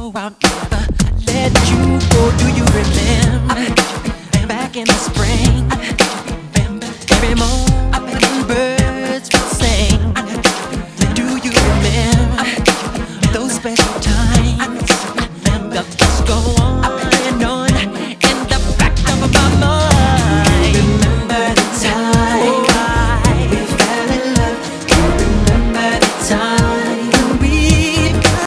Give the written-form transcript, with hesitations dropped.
I'll never let you go. Do you remember back in the spring? Remember every morning birds would sing. Do you remember those special times?